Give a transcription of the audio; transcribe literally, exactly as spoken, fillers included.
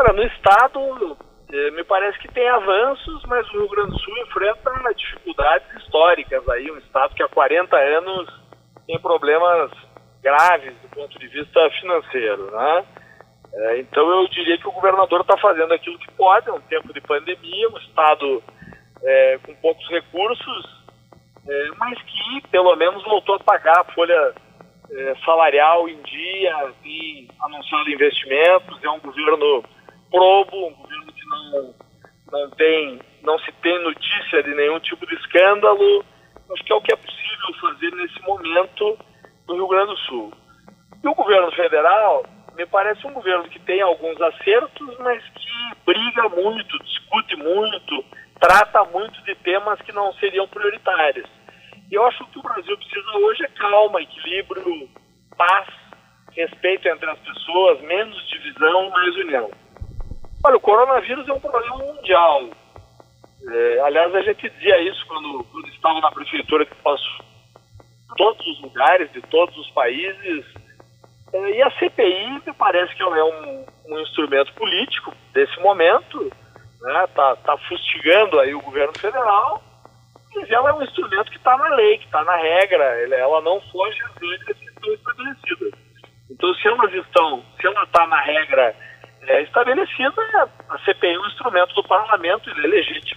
Olha, no Estado, eh, me parece que tem avanços, mas o Rio Grande do Sul enfrenta dificuldades históricas aí, um Estado que há quarenta anos tem problemas graves do ponto de vista financeiro, né? É, então eu diria que o governador está fazendo aquilo que pode, é um tempo de pandemia, um Estado é, com poucos recursos, é, mas que pelo menos voltou a pagar a folha é, salarial em dia, tem anunciado investimentos, é um governo probo, um governo que não, não, tem, não se tem notícia de nenhum tipo de escândalo. Acho que é o que é possível fazer nesse momento no Rio Grande do Sul. E o governo federal me parece um governo que tem alguns acertos, mas que briga muito, discute muito, trata muito de temas que não seriam prioritários. E eu acho que o Brasil precisa hoje é calma, equilíbrio, paz, respeito entre as pessoas, menos divisão, mais união. Olha, o coronavírus é um problema mundial. É, aliás, a gente dizia isso quando, quando estava na prefeitura, que passou em todos os lugares, de todos os países. É, e a C P I me parece que é um, um instrumento político desse momento, né? Tá, tá fustigando aí o governo federal, mas ela é um instrumento que está na lei, que está na regra, ela, ela não foge às regras que estão estabelecidas. Então, se elas estão, se ela está na regra é, estabelecida, a C P I é um instrumento do parlamento, ele é legítimo.